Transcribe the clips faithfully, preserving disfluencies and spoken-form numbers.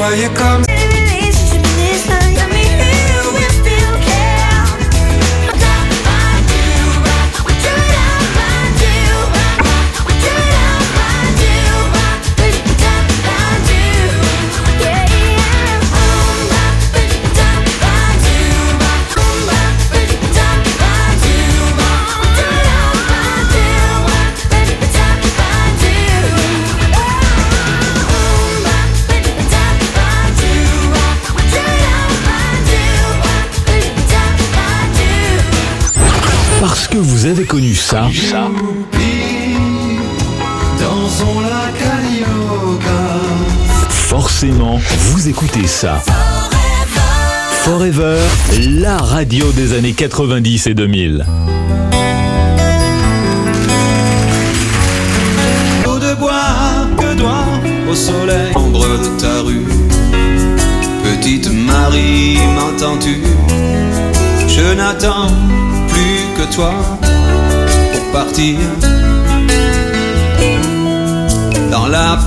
voyais comme Parce que vous avez connu ça, ça. Dans son lac Forcément, vous écoutez ça. Forever, la radio des années quatre-vingt-dix et deux mille. Eau de bois que doit au soleil ombre de ta rue. Petite Marie, m'entends-tu? Je n'attends plus que toi pour partir dans la...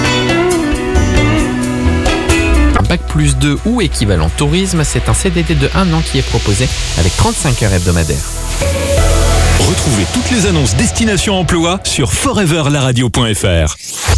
Bac plus deux ou équivalent tourisme, c'est un C D D de un an qui est proposé avec trente-cinq heures hebdomadaires. Retrouvez toutes les annonces Destination Emploi sur forever la radio point f r.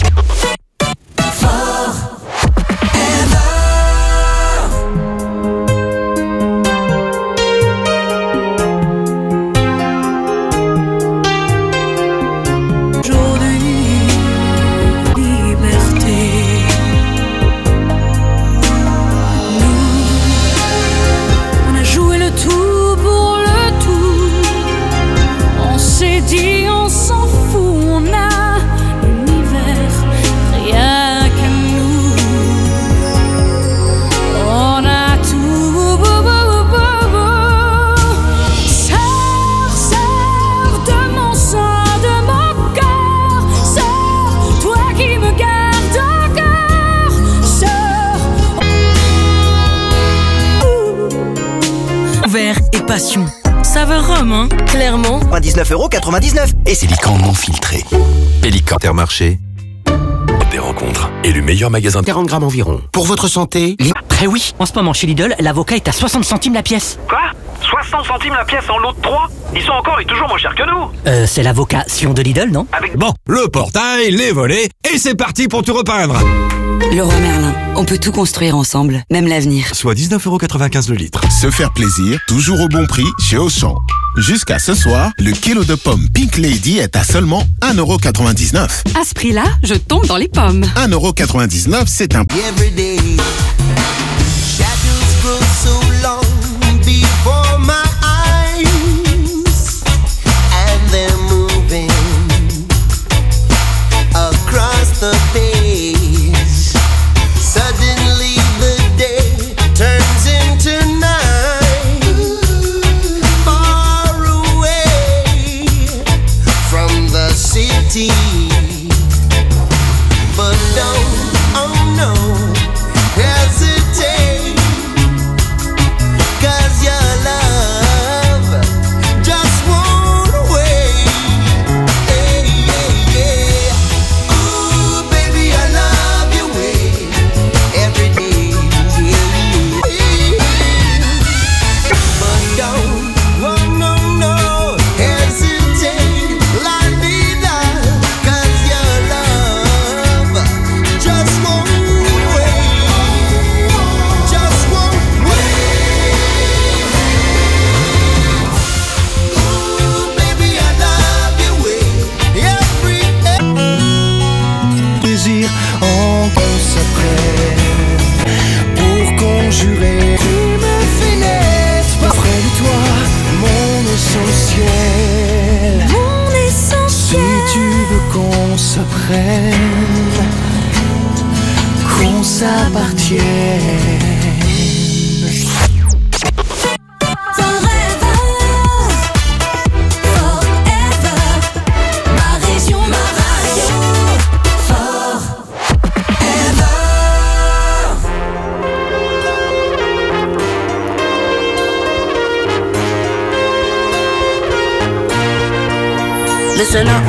Passion. Saveur rhum, hein, clairement. dix-neuf euros quatre-vingt-dix-neuf. Et c'est Pélican non filtré. Pélican Intermarché. Des rencontres. Et le meilleur magasin. quarante grammes environ. Pour votre santé. Très oui. En ce moment, chez Lidl, l'avocat est à soixante centimes la pièce. Quoi? soixante centimes la pièce en lot de trois? Ils sont encore et toujours moins chers que nous. Euh, c'est l'avocat Sion de Lidl, non? Avec... Bon, le portail, les volets, et c'est parti pour tout repeindre. Leroy Merlin, on peut tout construire ensemble, même l'avenir. Soit dix-neuf euros quatre-vingt-quinze le litre. Se faire plaisir, toujours au bon prix chez Auchan. Jusqu'à ce soir, le kilo de pommes Pink Lady est à seulement un euro quatre-vingt-dix-neuf. À ce prix-là, je tombe dans les pommes. un euro quatre-vingt-dix-neuf, c'est un... Everyday, shadows grow so long before my eyes, and they're moving across the page. Suddenly the day turns into night, far away from the city. But don't, oh no, hesitate, 'cause your love just won't wait. Hey, yeah, yeah. Ooh, baby, I love your way every day. Yeah, yeah. But don't, oh no, no, hesitate, la vida, 'cause your love just won't wait, just won't wait. Ooh, baby, I love your way every day. Désir en qu'on s'apprête pour conjurer. Tu me fais naître pas près de toi, mon essentiel. Mon essentiel. Si tu veux qu'on s'apprenne, qu'on s'appartienne. Ma région, ma radio. Listen up.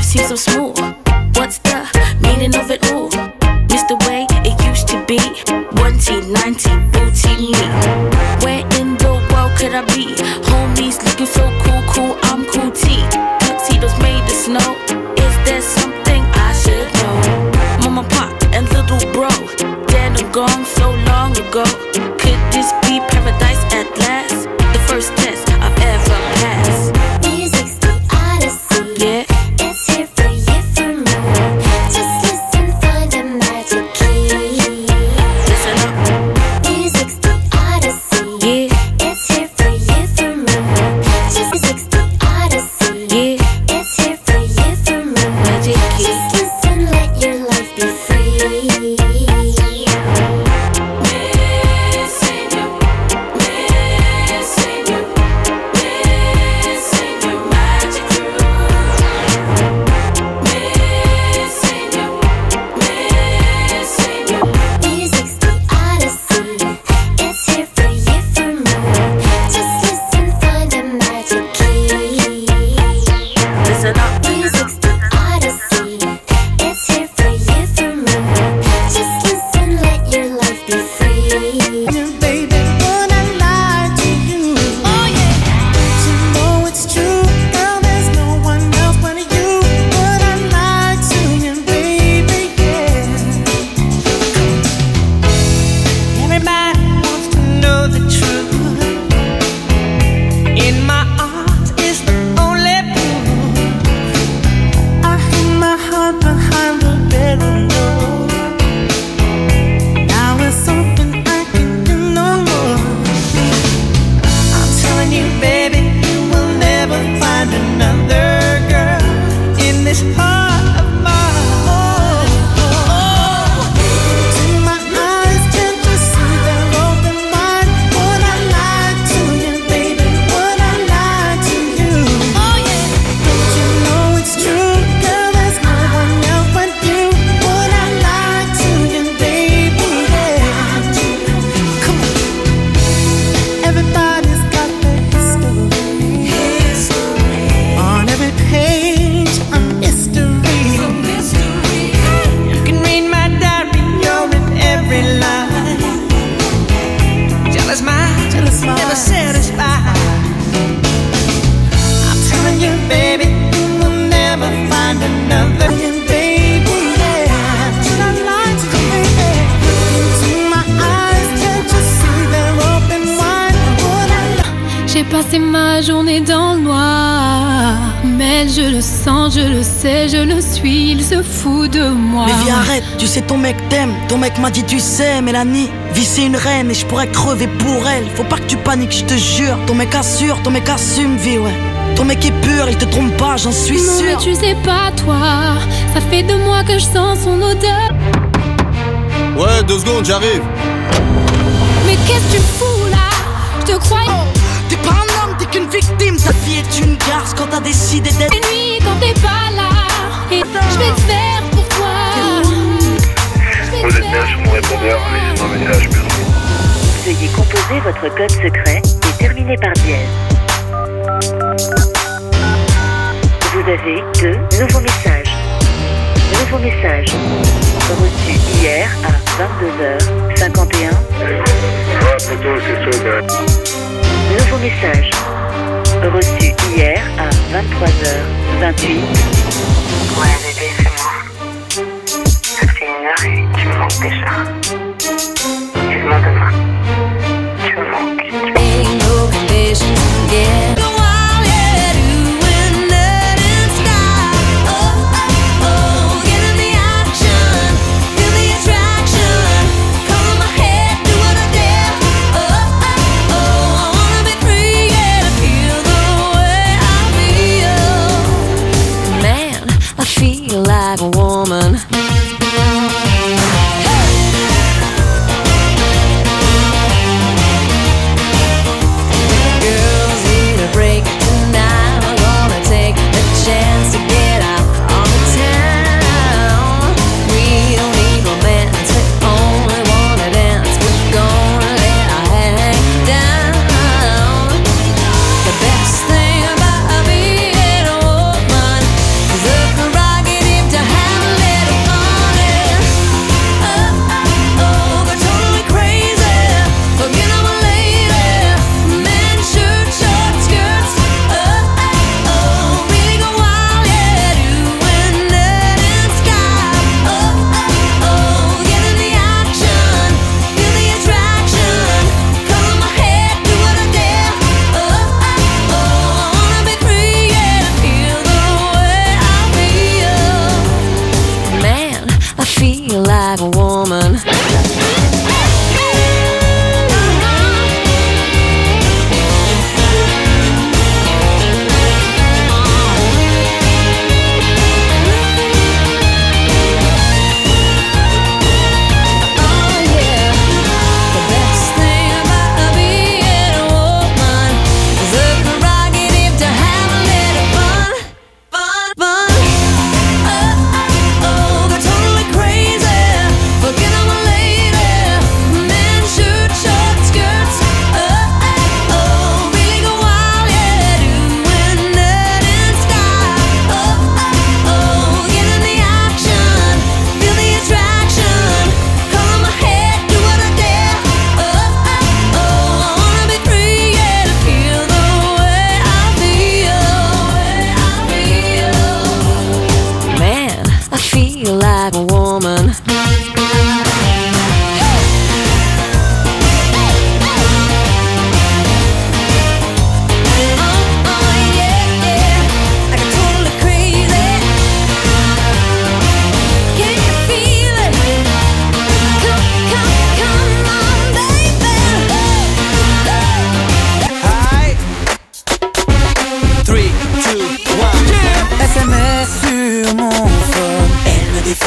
seem so smooth. What's the meaning of it all? Miss the way it used to be. One T, ninety, booty me. Where in the world could I be? Homies looking so cool, cool, I'm cool T. Tuxedos made of snow. Is there something I should know? Mama, pop, and little bro, dead and gone so long ago. Could this be paradise at last? The first test I've ever passed. Music's the odyssey. Yeah. It's here for you, for me. Just listen for the magic key. Listen up. Music's the odyssey. Yeah. It's here for you, for me. Just music's the odyssey. Yeah. It's here for you, for me. Magic key. Just listen, let your life be free. Music's the odyssey. It's here for you, for me. Just listen for the magic key. Listen up. Music's the odyssey. It's here for you, for me. Just listen, let your life be free. Baby, would I lie to you? Oh yeah. To know it's true, girl, there's no one else but you. Would I lie to you, baby? Yeah. Everybody wants to know the truth. In my arms is the only proof. I hid my heart behind the bedroom door. Now it's something I can do no more. I'm telling you, baby, you will never find another girl in this heart of mine. Do my eyes tend to see they're open wide? Would I lie to you, baby? Would I lie to you? Oh yeah. Don't you know it's true, girl? There's no one else but you. Would I lie to you, baby? Yeah. Come on. Everybody's got their history. On every page, a mystery. You can read my diary, you're in every line. Jealous mind, jealous mind, never satisfied. I'm telling you, baby, you will never find another. Baby, yeah. Should I lie to you, baby? Into my eyes, can't you see they're open wide? Would I lie? J'ai passé ma journée dans le noir, mais je le sens, je le sais, je le suis, il se fout de moi. Mais viens arrête, tu sais ton mec t'aime. Ton mec m'a dit tu sais Mélanie, vie c'est une reine et je pourrais crever pour elle. Faut pas que tu paniques, je te jure. Ton mec assure, ton mec assume vie ouais. Ton mec est pur, il te trompe pas, j'en suis Non sûr. mais tu sais pas toi, ça fait deux mois que je sens son odeur. Ouais, deux secondes, j'arrive. Mais qu'est-ce que tu fous là? Je te crois T'es pas un homme, t'es qu'une victime. Ta vie est une garce quand t'as décidé d'être. une nuit quand t'es pas là. Et je vais te faire pour toi. Vous êtes bien sur mon répondeur, laissez-moi un message plus long. Veuillez composer votre code secret et terminer par dièse. Vous avez deux nouveaux messages. Nouveau message reçu hier à vingt-deux heures cinquante et un. Nouveau message reçu hier à vingt-trois heures vingt-huit. Ouais bébé, c'est moi. Ça fait une heure et tu me manques déjà. Excuse-moi demain. Tu me manques. Ain't no conditions, yeah. Go on, yeah, doing nothing, stop. Oh, oh, oh, get in the action, feel the attraction. Color my head, do what I dare. Oh, oh, oh, I wanna be free, yeah, to feel the way I feel. Man,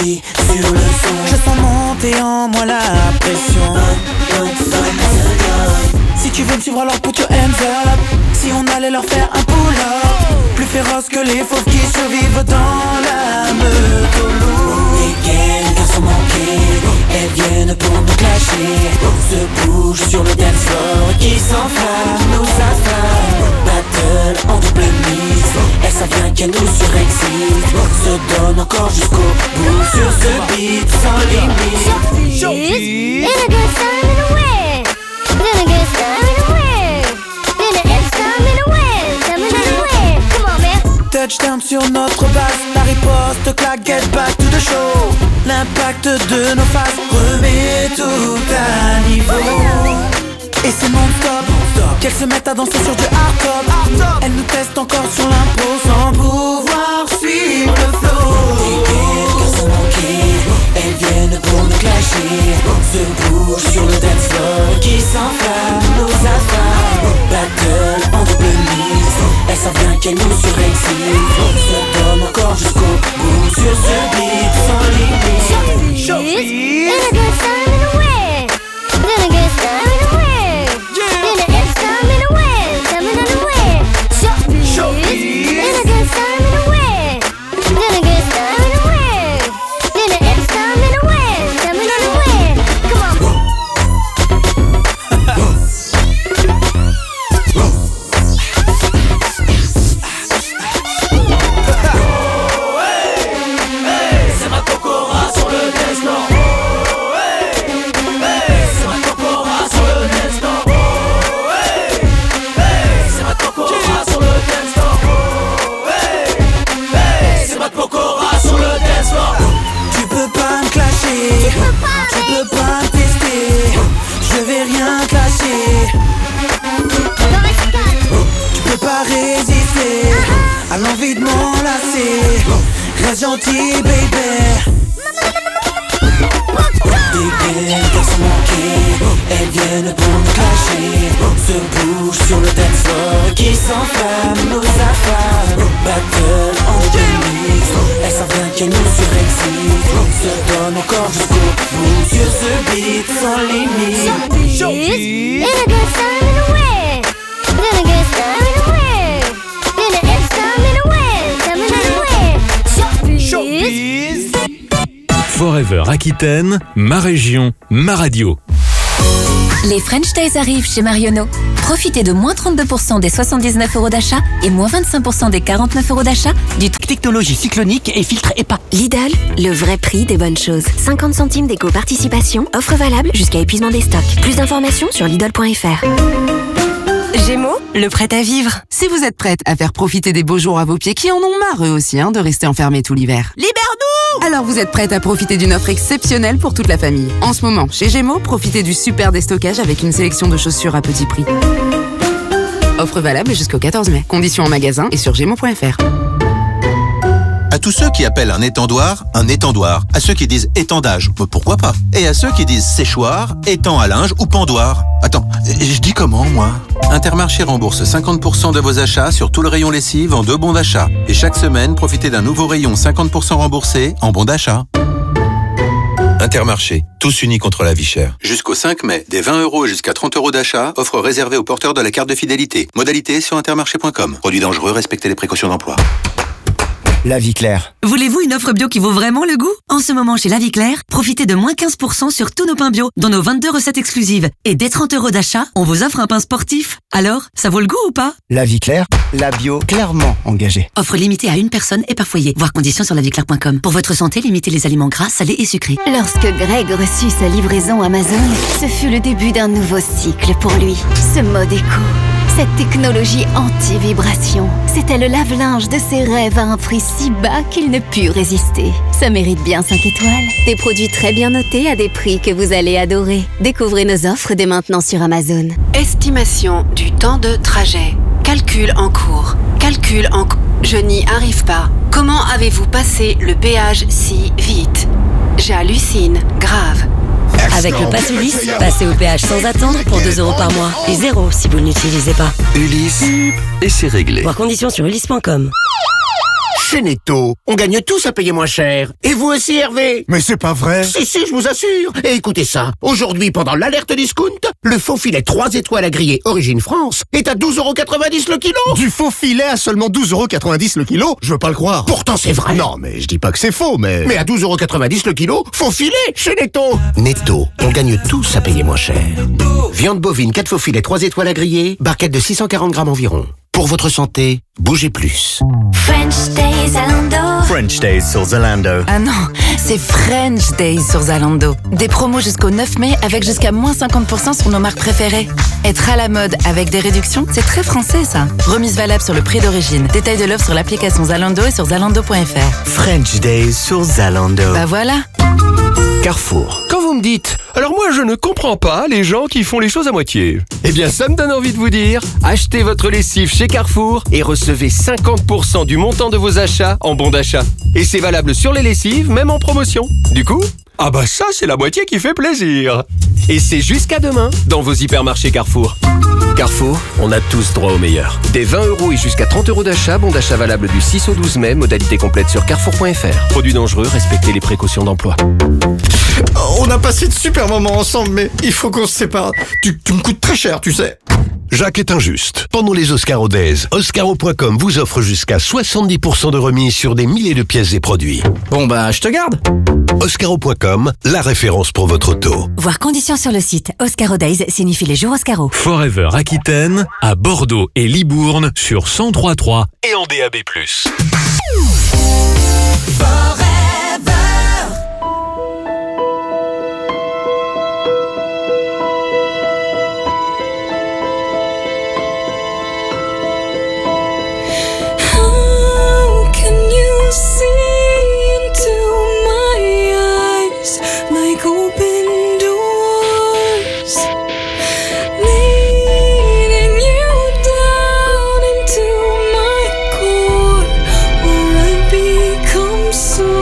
appuie sur le son. Je sens monter en moi la pression. Si tu veux me suivre alors put your hands up. Si on allait leur faire un pull-up, plus féroce que les fauves qui survivent dans la meute. Les gangs, garçons manqués, elles viennent pour nous clasher. Se bouge sur le dance floor, qui s'enflamme, nous affame. Battle en double mix, elles savent bien qu'elles nous surexcitent. Se donne encore jusqu'au bout sur ce beat sans limite. Showbiz, in a good time in a way. Then a good time in a way. Then a it's time in a way. Time in a way. Come on, man. Touchdown sur notre base, la riposte claque, get back to the show. L'impact de nos faces remet tout à niveau. Et c'est non-stop, qu'elles se mettent à danser sur du hard-top. Elles nous testent encore sur l'impro sans pouvoir suivre le flow. Elles viennent pour nous clasher. Se bouge sur le dance floor, qui s'enflamme, nous affame. Battle en double mix, elles savent bien qu'elles nous surexcitent. Se donne encore jusqu'au bout sur ce beat sans limite. Showbiz, in a good time in a way. Then a good time in a way. Then a it's time in a way. Time in a way. Showbiz, in a good time in a way. Then a good time in a way. Then a it's time in a way. Time in a way. Come on. C'est ma Pokora sur le dance floor. C'est ma Pokora sur le dance floor. C'est ma Pokora sur le dance floor. C'est ma Pokora sur le dance floor. Tu peux pas me clasher, tu peux pas me tester. Je vais rien clasher. Tu peux pas résister à l'envie de m'enlacer. Reste gentil, baby. Des belles garçons manqués, elles viennent pour nous clasher. Se bouge sur le dance floor, qui s'enflamme, nous affame. Battle en deux mix, elles savent bien qu'elles nous surexcitent. Se donne encore jusqu'au bout sur ce beat sans limite. Showbiz, in a good time in a way. Then a good time in a way. Then a it's time in a way. Time in a way. Showbiz. Forever Aquitaine, ma région, ma radio. Les French Days arrivent chez Marionneau. Profitez de moins trente-deux pour cent des soixante-dix-neuf euros d'achat et moins vingt-cinq pour cent des quarante-neuf euros d'achat du technologie cyclonique et filtre E P A. Lidl, le vrai prix des bonnes choses. cinquante centimes d'éco-participation, offre valable jusqu'à épuisement des stocks. Plus d'informations sur Lidl point F R. Gémeaux, le prêt à vivre. Si vous êtes prête à faire profiter des beaux jours à vos pieds qui en ont marre eux aussi hein, de rester enfermés tout l'hiver. Libère-nous! Alors vous êtes prête à profiter d'une offre exceptionnelle pour toute la famille. En ce moment, chez Gémeaux, profitez du super déstockage avec une sélection de chaussures à petit prix. Offre valable jusqu'au quatorze mai. Conditions en magasin et sur gémeaux point F R. À tous ceux qui appellent un étendoir, un étendoir. À ceux qui disent étendage, pourquoi pas. Et à ceux qui disent séchoir, étang à linge ou pendoir. Attends, je dis comment, moi? Intermarché rembourse cinquante pour cent de vos achats sur tout le rayon lessive en deux bons d'achat. Et chaque semaine, profitez d'un nouveau rayon cinquante pour cent remboursé en bons d'achat. Intermarché, tous unis contre la vie chère. Jusqu'au cinq mai, des vingt euros jusqu'à trente euros d'achat, offre réservée aux porteurs de la carte de fidélité. Modalité sur intermarché point com. Produit dangereux, respectez les précautions d'emploi. La Vie Claire. Voulez-vous une offre bio qui vaut vraiment le goût? En ce moment, chez La Vie Claire, profitez de moins quinze pour cent sur tous nos pains bio, dont nos vingt-deux recettes exclusives. Et dès trente euros d'achat, on vous offre un pain sportif. Alors, ça vaut le goût ou pas? La Vie Claire, la bio clairement engagée. Offre limitée à une personne et par foyer. Voir conditions sur la vie claire point com. Pour votre santé, limitez les aliments gras, salés et sucrés. Lorsque Greg reçut sa livraison Amazon, ce fut le début d'un nouveau cycle pour lui. Ce mode éco, cette technologie anti-vibration, c'était le lave-linge de ses rêves à un prix si bas qu'il ne put résister. Ça mérite bien cinq étoiles. Des produits très bien notés à des prix que vous allez adorer. Découvrez nos offres dès maintenant sur Amazon. Estimation du temps de trajet. Calcul en cours. Calcul en cours. Je n'y arrive pas. Comment avez-vous passé le péage si vite? J'hallucine. Grave. Avec le Pass Ulysse, passez au péage sans attendre pour deux euros par mois. Et zéro si vous ne l'utilisez pas. Ulysse, et c'est réglé. Voir conditions sur ulysse point com. Chez Netto, on gagne tous à payer moins cher. Et vous aussi, Hervé? Mais c'est pas vrai. Si, si, je vous assure. Et écoutez ça. Aujourd'hui, pendant l'alerte discount, le faux filet trois étoiles à griller Origine France est à douze euros quatre-vingt-dix le kilo. Du faux filet à seulement douze euros quatre-vingt-dix le kilo? Je veux pas le croire. Pourtant, c'est vrai. Non, mais je dis pas que c'est faux, mais... Mais à douze euros quatre-vingt-dix le kilo, faux filet chez Netto. Netto, on gagne tous à payer moins cher. Viande bovine, quatre faux filets, trois étoiles à griller, barquette de six cent quarante grammes environ. Pour votre santé, bougez plus. French Days Zalando. French Days sur Zalando. Ah non, c'est French Days sur Zalando. Des promos jusqu'au neuf mai avec jusqu'à moins cinquante pour cent sur nos marques préférées. Être à la mode avec des réductions, c'est très français ça. Remise valable sur le prix d'origine. Détail de l'offre sur l'application Zalando et sur zalando point f r. French Days sur Zalando. Bah voilà. Carrefour. Quand vous me dites « Alors moi je ne comprends pas les gens qui font les choses à moitié », eh bien ça me donne envie de vous dire « Achetez votre lessive chez Carrefour et recevez cinquante pour cent du montant de vos achats en bon d'achat. Et c'est valable sur les lessives, même en promotion. Du coup, ah bah ça c'est la moitié qui fait plaisir. Et c'est jusqu'à demain dans vos hypermarchés Carrefour. Carrefour, on a tous droit au meilleur. Des vingt euros et jusqu'à trente euros d'achat, bon d'achat valable du six au douze mai, modalité complète sur carrefour point f r. Produits dangereux, respectez les précautions d'emploi. On a passé de super moments ensemble, mais il faut qu'on se sépare. Tu, tu me coûtes très cher, tu sais. Jacques est injuste. Pendant les Oscaro Days, Oscaro point com vous offre jusqu'à soixante-dix pour cent de remise sur des milliers de pièces et produits. Bon bah, je te garde. Oscaro point com, la référence pour votre auto. Voir conditions sur le site. Oscaro Days signifie les jours Oscaro. Forever Aquitaine, à Bordeaux et Libourne sur cent trois virgule trois et en D A B plus. Like open doors, leading you down into my core, where I become so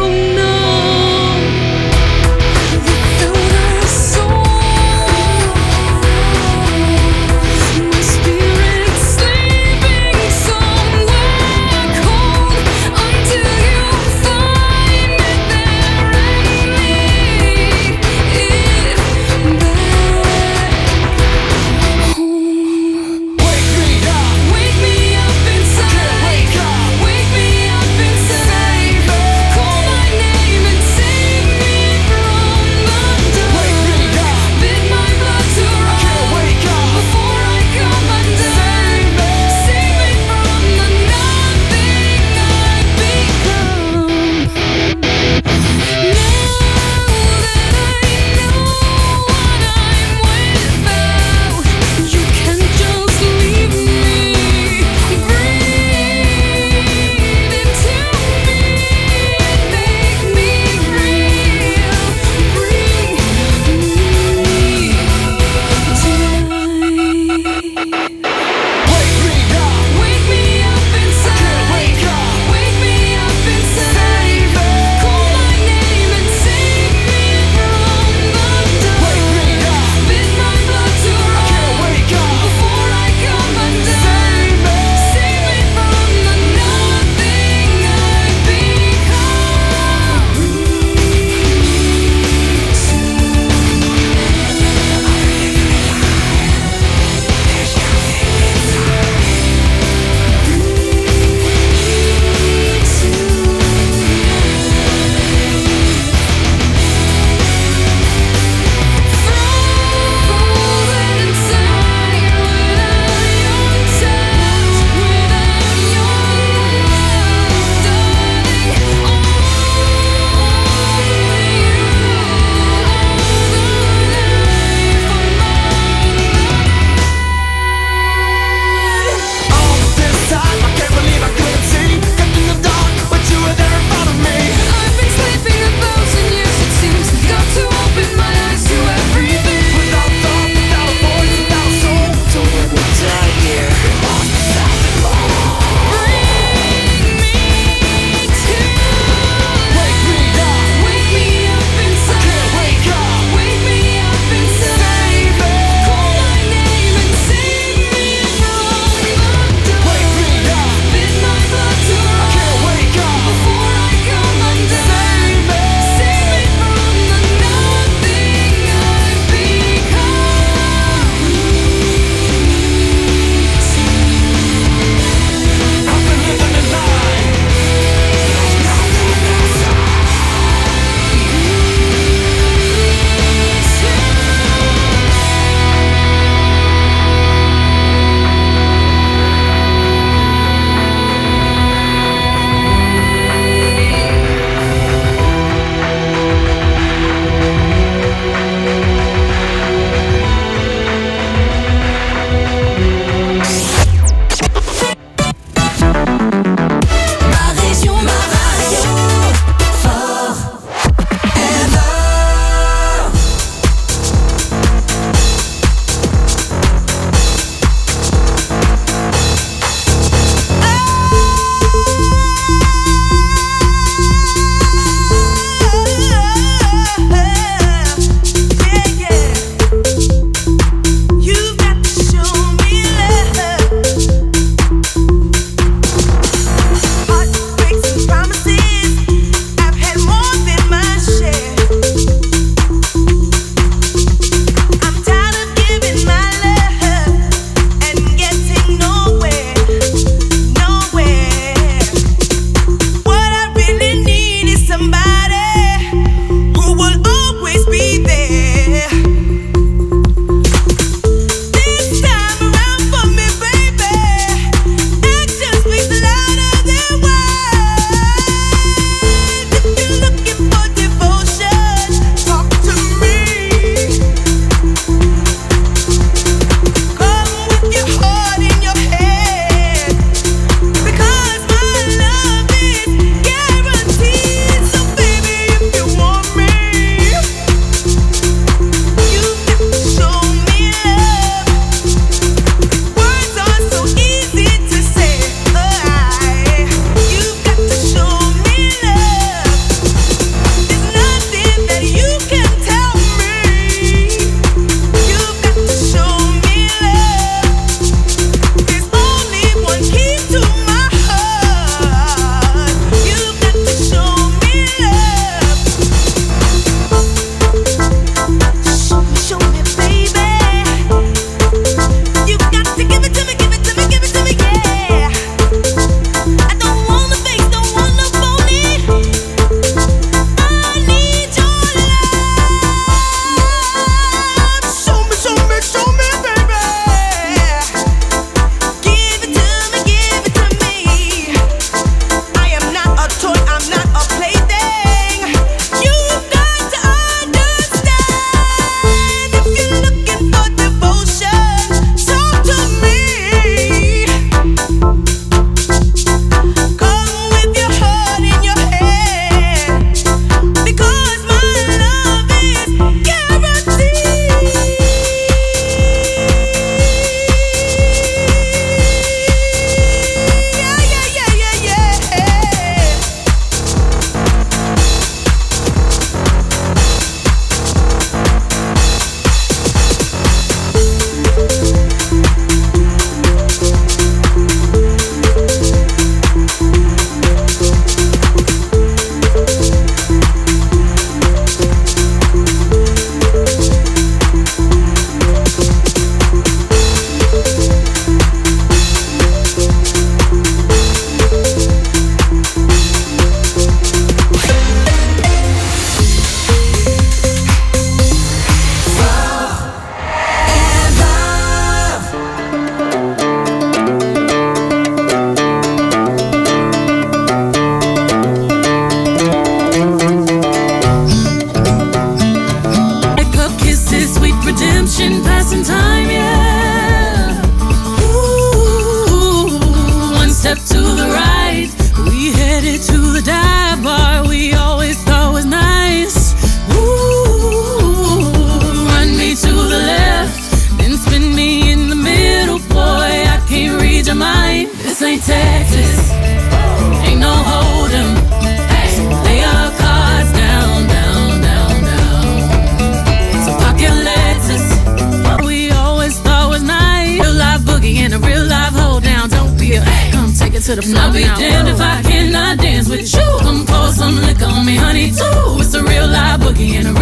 it to the And floor. I'll be now. damned if I cannot dance with you. Come pour some liquor on me, honey, too. It's a real live boogie and a